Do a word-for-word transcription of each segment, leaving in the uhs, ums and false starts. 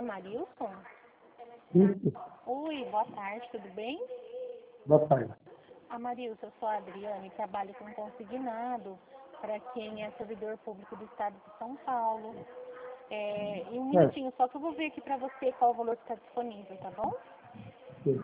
Amarilson? Isso. Oi, boa tarde, tudo bem? Boa tarde. Amarilson, eu sou a Adriane, trabalho com consignado para quem é servidor público do estado de São Paulo. É, e um minutinho, só que eu vou ver aqui para você qual o valor que está disponível, tá bom? Sim.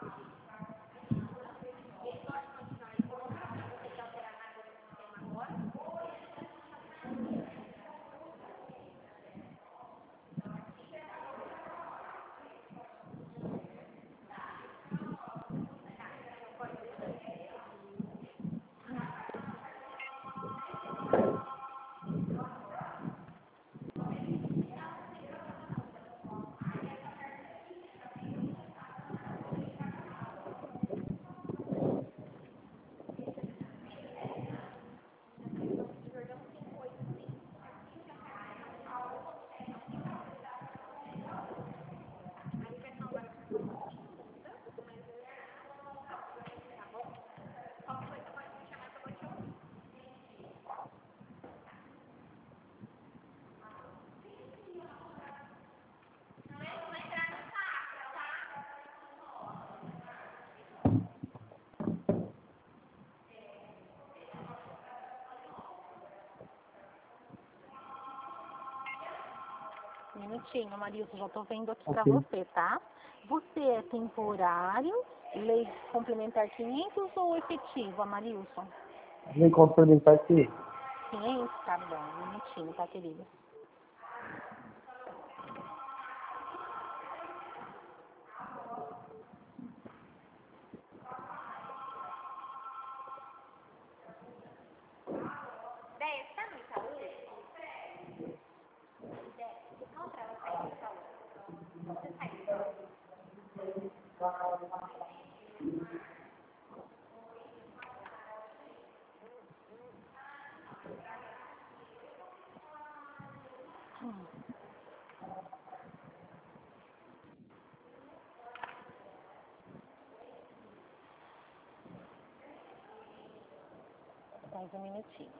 Um minutinho, Amarilson, já estou vendo aqui Ok. para você, tá? Você é temporário, lei complementar quinhentos ou efetivo, Amarilson? Vem complementar aqui. quinhentos? Tá bom, um minutinho, tá, querido? Mais um minutinho.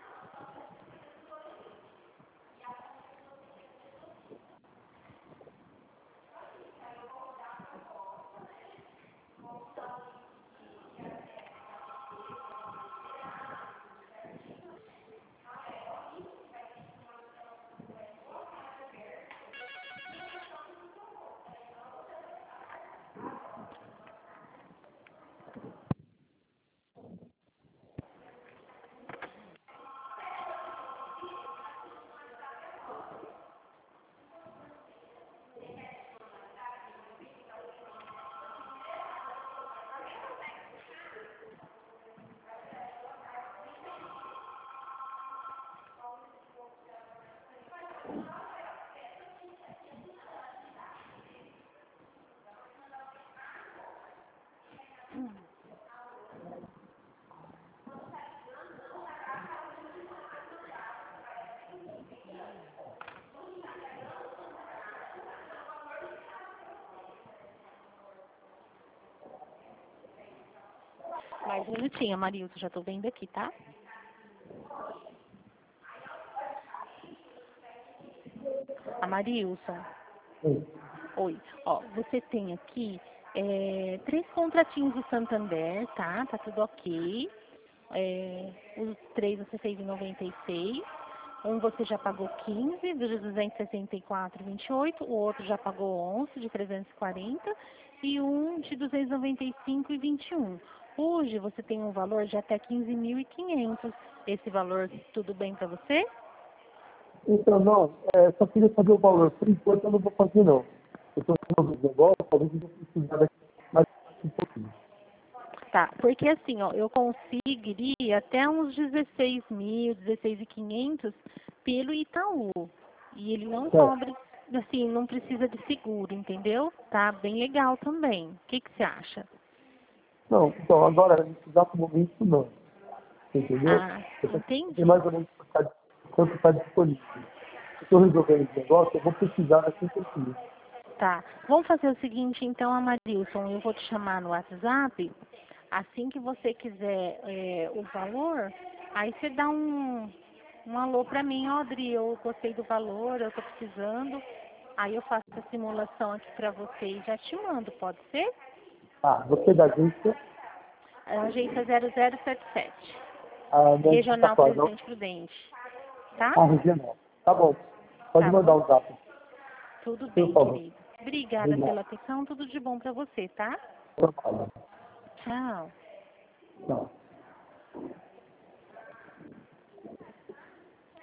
Mais um minutinho, Amarilson, já estou vendo aqui, tá? Amarilson, Sim. oi. Ó, você tem aqui é, três contratinhos do Santander, tá? Tá tudo ok. É, os três você fez em noventa e seis. Um você já pagou quinze, de duzentos e sessenta e quatro e vinte e oito. O outro já pagou onze, de trezentos e quarenta. E um de duzentos e noventa e cinco e vinte e um. Hoje você tem um valor de até quinze mil e quinhentos. Esse valor, tudo bem para você? Então, não, é, só queria saber o valor. Por enquanto eu não vou fazer, não. Eu estou fazendo um negócio, talvez eu vou precisar daqui mais um pouquinho. Tá, porque assim, ó, eu conseguiria até uns dezesseis mil, dezesseis mil e quinhentos pelo Itaú. E ele não Certo. cobra, assim, não precisa de seguro, entendeu? Tá bem legal também. O que que você acha? Não, então, agora, nesse exato momento, não. Entendeu? Ah, Eu só queria saber entendi. mais ou menos quanto está disponível. Se eu estou resolvendo esse negócio, eu vou precisar daqui um pouquinho. Tá. Vamos fazer o seguinte, então, Amarilson, eu vou te chamar no WhatsApp. Assim que você quiser é, o valor, aí você dá um, um alô pra mim, ó, Adri, eu gostei do valor, eu tô precisando. Aí eu faço a simulação aqui para você e já te mando, pode ser? Ah, você da agência? A agência zero zero sete sete. A minha Regional tá qual, não? Presidente Prudente. Tá? Ah, regional. Tá bom. Pode Tá mandar bom? um zap. Tudo Por bem, favor. querido. Obrigada Obrigado. pela atenção. Tudo de bom para você, tá? Por favor. Tchau. Tchau.